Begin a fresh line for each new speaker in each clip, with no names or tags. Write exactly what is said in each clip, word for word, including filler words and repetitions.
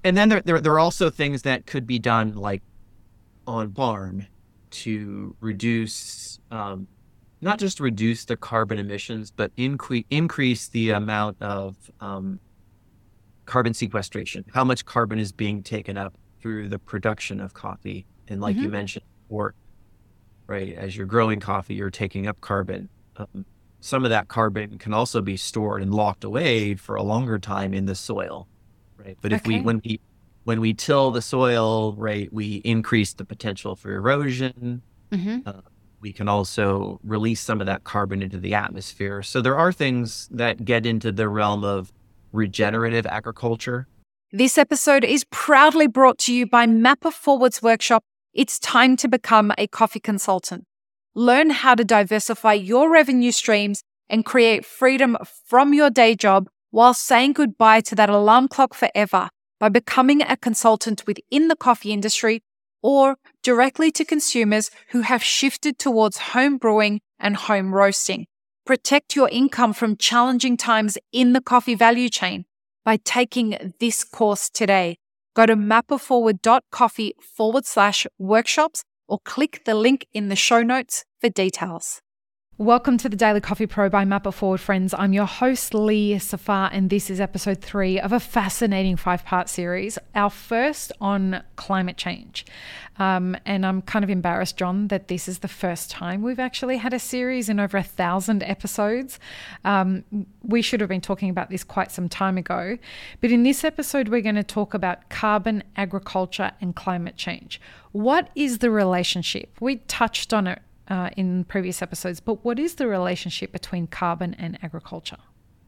and then there, there there are also things that could be done like on farm to reduce, um, not just reduce the carbon emissions, but increase increase the amount of um, carbon sequestration, how much carbon is being taken up through the production of coffee. And like
Hmm.
you mentioned, or right, as you're growing coffee, you're taking up carbon. Um, some of that carbon can also be stored and locked away for a longer time in the soil, right? But if we
Okay.
when we when we till the soil, right, we increase the potential for erosion.
Hmm.
Uh, we can also release some of that carbon into the atmosphere. So there are things that get into the realm of regenerative agriculture.
This episode is proudly brought to you by Mapper Forward's workshop. It's time to become a coffee consultant. Learn how to diversify your revenue streams and create freedom from your day job while saying goodbye to that alarm clock forever by becoming a consultant within the coffee industry or directly to consumers who have shifted towards home brewing and home roasting. Protect your income from challenging times in the coffee value chain by taking this course today. Go to mapperforward.coffee forward slash workshops or click the link in the show notes for details. Welcome to the Daily Coffee Pro by Mapper Forward, friends. I'm your host, Lee Safar, and this is episode three of a fascinating five-part series, our first on climate change. Um, and I'm kind of embarrassed, John, that this is the first time we've actually had a series in over a thousand episodes. Um, we should have been talking about this quite some time ago. But in this episode, we're going to talk about carbon, agriculture, and climate change. What is the relationship? We touched on it Uh, in previous episodes, but what is the relationship between carbon and agriculture?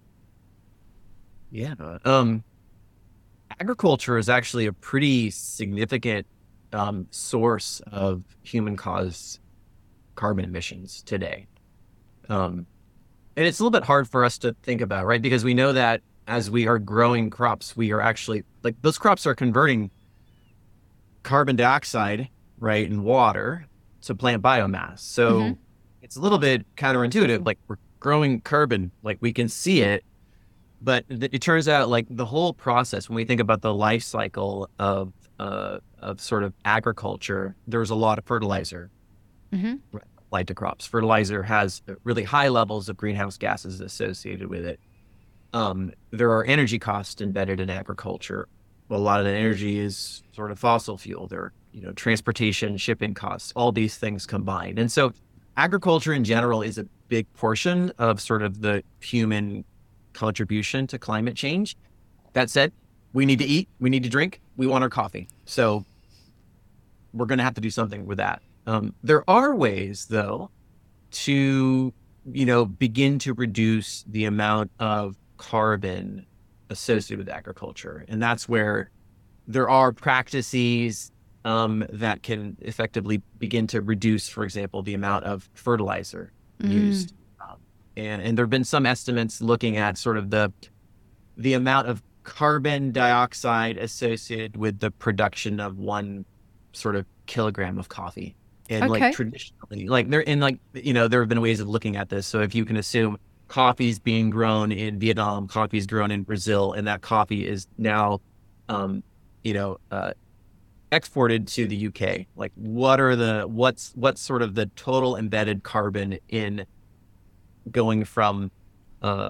Yeah. Um, agriculture is actually a pretty significant um, source of human-caused carbon emissions today. Um, and it's a little bit hard for us to think about, right? Because we know that as we are growing crops, we are actually like those crops are converting carbon dioxide, right, and water to plant biomass.
Mm-hmm.
So it's a little bit counterintuitive. Like we're growing carbon, like we can see it, but th- it turns out like the whole process, when we think about the life cycle of uh, of sort of agriculture, there's a lot of fertilizer
Mm-hmm.
applied to crops. Fertilizer has really high levels of greenhouse gases associated with it. Um, there are energy costs embedded in agriculture. A lot of the energy is sort of fossil fuel. There are, you know, transportation, shipping costs, all these things combined. And so agriculture in general is a big portion of sort of the human contribution to climate change. That said, we need to eat, we need to drink, we want our coffee. So we're going to have to do something with that. Um, there are ways, though, to, you know, begin to reduce the amount of carbon associated with agriculture. And that's where there are practices um, that can effectively begin to reduce, for example, the amount of fertilizer
Mm.
used. Um, and, and there have been some estimates looking at sort of the the amount of carbon dioxide associated with the production of one sort of kilogram of coffee. And like
Okay.
traditionally, like there in like, you know, there have been ways of looking at this. So if you can assume coffee is being grown in Vietnam, coffee is grown in Brazil, and that coffee is now, um, you know, uh, exported to the U K, like what are the, what's, what's sort of the total embedded carbon in going from uh,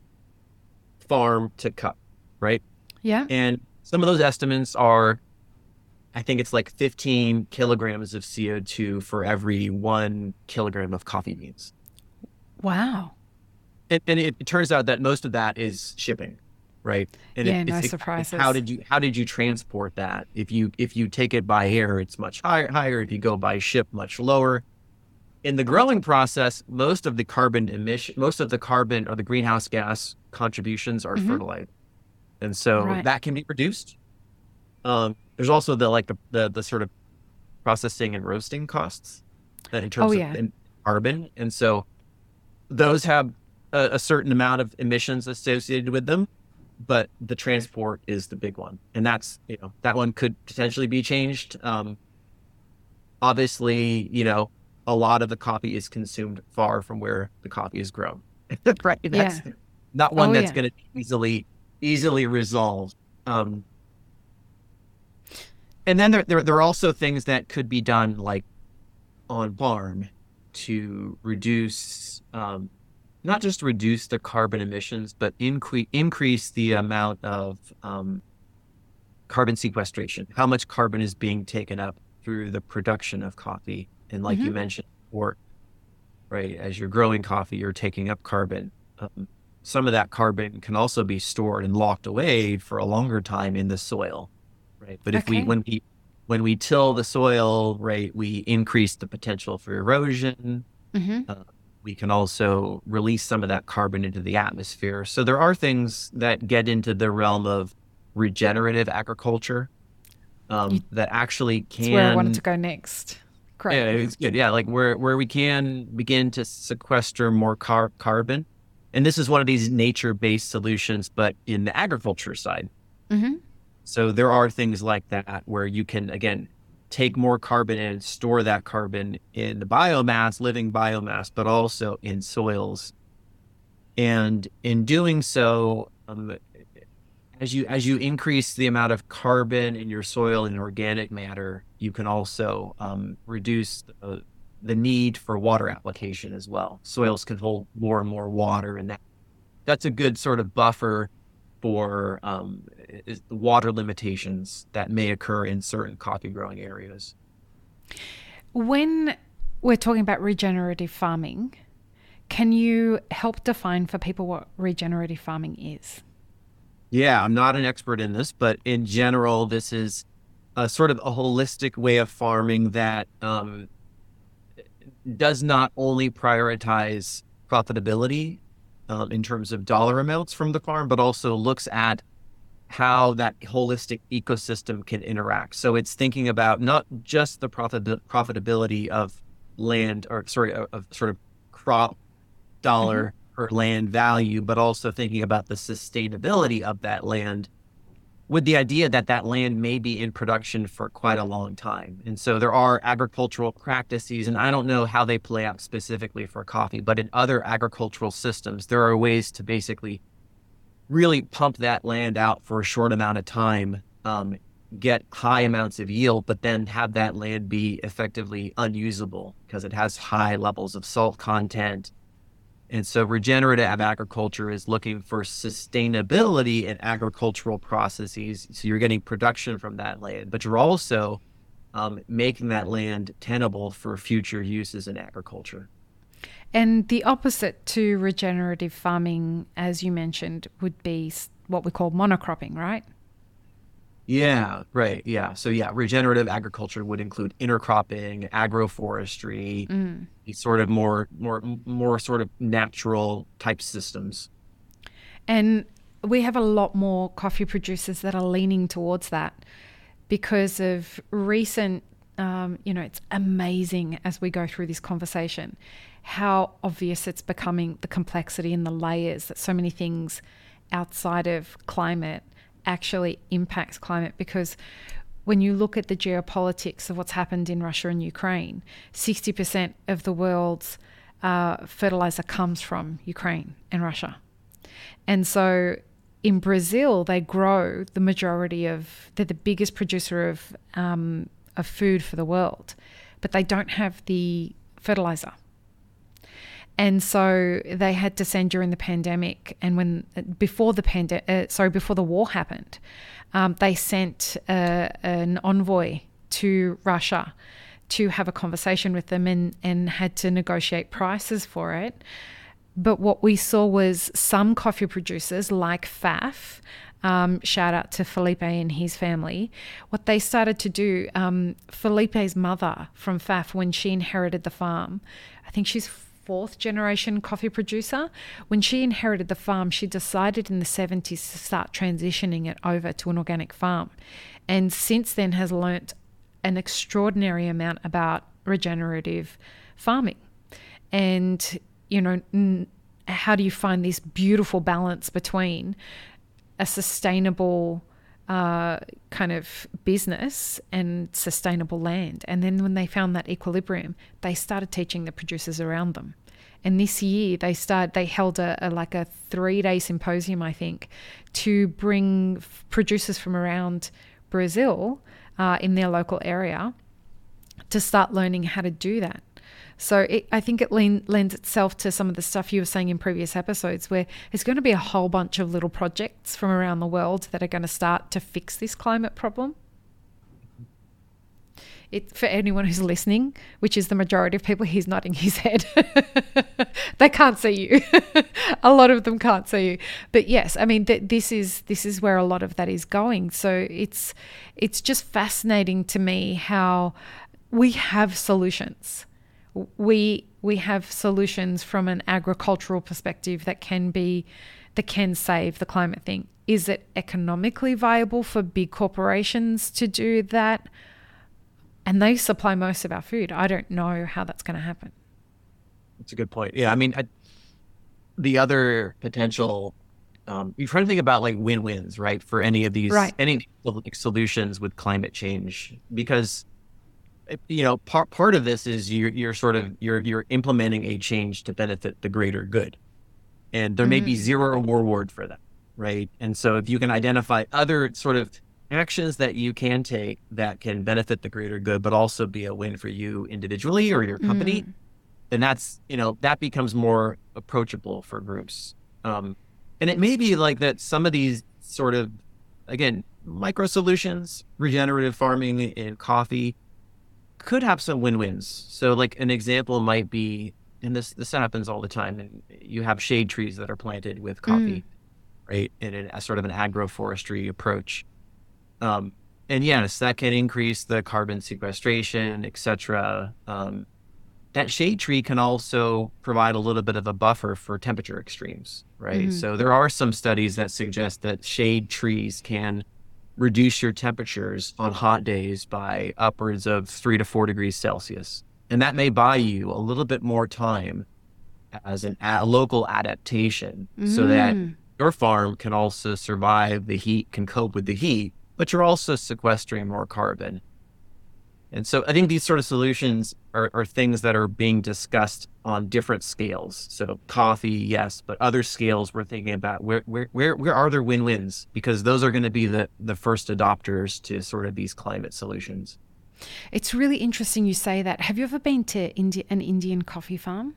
farm to cup, right?
Yeah.
And some of those estimates are, I think it's like fifteen kilograms of C O two for every one kilogram of coffee beans.
Wow.
And, and it, it turns out that most of that is shipping, right? And it,
Yeah, no
it's, it's how
surprises.
did you how did you transport that? If you if you take it by air, it's much higher. Higher. If you go by ship, much lower. In the growing process, most of the carbon emission, most of the carbon or the greenhouse gas contributions are
Mm-hmm.
fertilizer, and so
Right.
that can be reduced. Um, there's also the like the, the the sort of processing and roasting costs that in
Oh,
terms of
yeah.
in carbon. And so those have a, a certain amount of emissions associated with them, but the transport is the big one. And that's, you know, that one could potentially be changed. Um, obviously, you know, a lot of the coffee is consumed far from where the coffee is grown. Right.
Yeah.
That's not one
Oh,
that's
yeah.
going to easily, easily resolved. Um, And then there, there, there are also things that could be done like on farm to reduce, um, not just reduce the carbon emissions, but increase increase the amount of um, carbon sequestration, how much carbon is being taken up through the production of coffee. And like
Mm-hmm.
you mentioned, or right, as you're growing coffee, you're taking up carbon. Um, some of that carbon can also be stored and locked away for a longer time in the soil, right? But if we,
Okay.
when we, when we till the soil, right, we increase the potential for erosion.
Mm-hmm.
Uh, we can also release some of that carbon into the atmosphere. So there are things that get into the realm of regenerative agriculture
You,
um, that actually
it's where I wanted to
can.
go next.
Yeah,
Great.
it's good. Yeah, like where where we can begin to sequester more car carbon, and this is one of these nature-based solutions, but in the agriculture side.
Mm-hmm.
So there are things like that where you can again take more carbon and store that carbon in the biomass, living biomass, but also in soils. And in doing so, um, as you as you increase the amount of carbon in your soil and organic matter, you can also um, reduce the, the need for water application as well. Soils can hold more and more water, and that that's a good sort of buffer for um, is- water limitations that may occur in certain coffee growing areas.
When we're talking about regenerative farming, can you help define for people what regenerative farming is?
Yeah, I'm not an expert in this, but in general, this is a sort of a holistic way of farming that um, does not only prioritize profitability um, in terms of dollar amounts from the farm, but also looks at how that holistic ecosystem can interact. So it's thinking about not just the profit profitability of land or sorry, of, of sort of crop
Mm-hmm.
dollar per land value, but also thinking about the sustainability of that land with the idea that that land may be in production for quite a long time. And so there are agricultural practices, and I don't know how they play out specifically for coffee, but in other agricultural systems, there are ways to basically really pump that land out for a short amount of time, um, get high amounts of yield, but then have that land be effectively unusable because it has high levels of salt content. And so regenerative agriculture is looking for sustainability in agricultural processes. So you're getting production from that land, but you're also um, making that land tenable for future uses in agriculture.
And the opposite to regenerative farming, as you mentioned, would be what we call monocropping, right?
Yeah, right. Yeah. So yeah, regenerative agriculture would include intercropping, agroforestry,
Mm.
these sort of more, more, more sort of natural type systems.
And we have a lot more coffee producers that are leaning towards that because of recent, um, you know, it's amazing as we go through this conversation how obvious it's becoming, the complexity and the layers that so many things outside of climate actually impacts climate. Because when you look at the geopolitics of what's happened in Russia and Ukraine, sixty percent of the world's uh, fertilizer comes from Ukraine and Russia. And so in Brazil, they grow the majority of, they're the biggest producer of, um, of food for the world, but they don't have the fertilizer. And so they had to send during the pandemic, and when before the pandemic, uh, sorry, before the war happened, um, they sent uh, an envoy to Russia to have a conversation with them and, and had to negotiate prices for it. But what we saw was some coffee producers like F A F, um, shout out to Felipe and his family, what they started to do, um, Felipe's mother from F A F, when she inherited the farm, I think she's fourth generation coffee producer. When she inherited the farm, she decided in the seventies to start transitioning it over to an organic farm. And since then has learnt an extraordinary amount about regenerative farming. And, you know, n- how do you find this beautiful balance between a sustainable uh, kind of business and sustainable land? And then when they found that equilibrium, they started teaching the producers around them. And this year they started, they held a, a like a three day symposium, I think, to bring f- producers from around Brazil uh, in their local area to start learning how to do that. So it, I think it lean, lends itself to some of the stuff you were saying in previous episodes, where there's going to be a whole bunch of little projects from around the world that are going to start to fix this climate problem. It, for anyone who's listening, which is the majority of people, he's nodding his head. They can't see you. A lot of them can't see you. But yes, I mean, th- this is this is where a lot of that is going. So it's it's just fascinating to me how we have solutions. We we have solutions from an agricultural perspective that can be that can save the climate thing. Is it economically viable for big corporations to do that? And they supply most of our food. I don't know how that's going to happen.
That's a good point. Yeah, I mean, I, the other potential, um, you're trying to think about like win-wins, right? For any of these,
right.
any like, solutions with climate change, because you know, part part of this is you're you're sort of you're you're implementing a change to benefit the greater good, and there mm-hmm. may be zero reward for that, right? And so if you can identify other sort of actions that you can take that can benefit the greater good, but also be a win for you individually or your company, mm. then that's, you know, that becomes more approachable for groups. Um, and it may be like that some of these sort of, again, micro solutions, regenerative farming in coffee could have some win-wins. So like an example might be, and this, this happens all the time, and you have shade trees that are planted with coffee, mm. right? In a sort of an agroforestry approach. Um, and yes, that can increase the carbon sequestration, et cetera. Um, that shade tree can also provide a little bit of a buffer for temperature extremes, right? Mm-hmm. So there are some studies that suggest that shade trees can reduce your temperatures on hot days by upwards of three to four degrees Celsius. And that may buy you a little bit more time as an, a local adaptation mm. so that your farm can also survive the heat, can cope with the heat, but you're also sequestering more carbon. And so I think these sort of solutions are, are things that are being discussed on different scales. So coffee, yes, but other scales we're thinking about where where where, where are there win-wins? Because those are going to be the, the first adopters to sort of these climate solutions.
It's really interesting you say that. Have you ever been to India, an Indian coffee farm?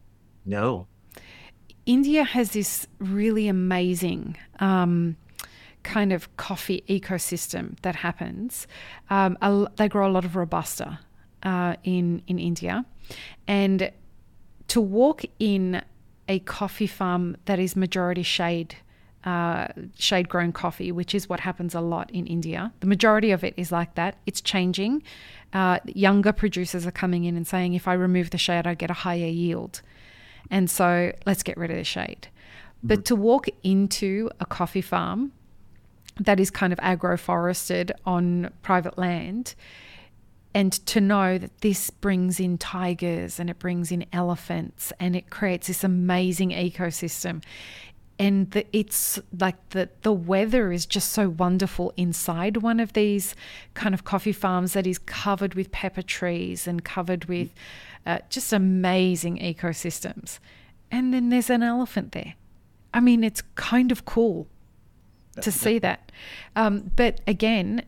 No.
India has this really amazing um, kind of coffee ecosystem that happens. Um, a, they grow a lot of Robusta uh, in, in India. And to walk in a coffee farm that is majority shade, uh, shade-grown coffee, which is what happens a lot in India, the majority of it is like that. It's changing. Uh, younger producers are coming in and saying, if I remove the shade, I get a higher yield. And so let's get rid of the shade. Mm-hmm. But to walk into a coffee farm that is kind of agroforested on private land, and to know that this brings in tigers and it brings in elephants and it creates this amazing ecosystem, and the, it's like the, the weather is just so wonderful inside one of these kind of coffee farms that is covered with pepper trees and covered with uh, just amazing ecosystems. And then there's an elephant there. I mean, it's kind of cool to see that. Um, but again,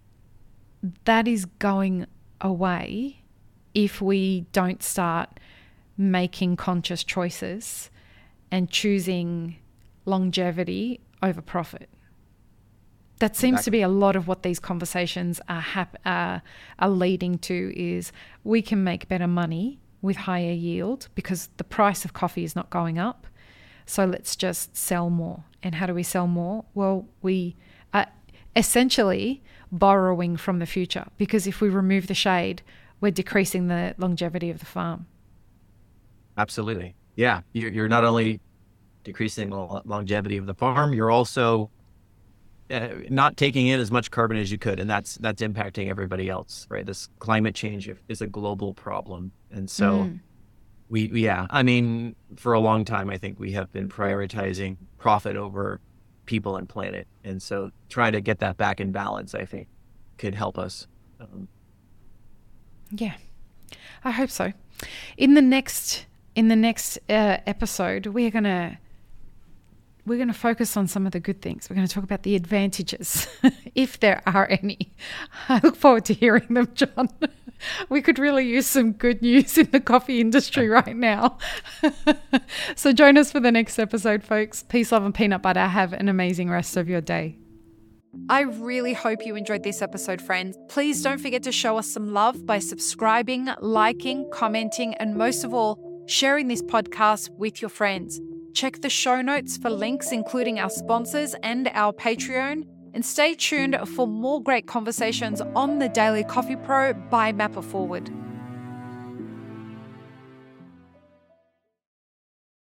that is going away if we don't start making conscious choices and choosing longevity over profit. That seems exactly. to be a lot of what these conversations are, hap- uh, are leading to, is we can make better money with higher yield because the price of coffee is not going up. So let's just sell more. And how do we sell more? Well, we are essentially borrowing from the future, because if we remove the shade, we're decreasing the longevity of the farm.
Absolutely. Yeah. You're not only decreasing the longevity of the farm, you're also uh, not taking in as much carbon as you could. And that's that's impacting everybody else, right? This climate change is a global problem. And so mm. we, yeah, I mean, for a long time, I think we have been prioritizing profit over people and planet. And so trying to get that back in balance, I think, could help us. Um,
yeah, I hope so. In the next in the next uh, episode, we're going to we're going to focus on some of the good things. We're going to talk about the advantages, if there are any. I look forward to hearing them, John. We could really use some good news in the coffee industry right now. So join us for the next episode, folks. Peace, love, and peanut butter. Have an amazing rest of your day. I really hope you enjoyed this episode, friends. Please don't forget to show us some love by subscribing, liking, commenting, and most of all, sharing this podcast with your friends. Check the show notes for links, including our sponsors and our Patreon. And stay tuned for more great conversations on the Daily Coffee Pro by Mapper Forward.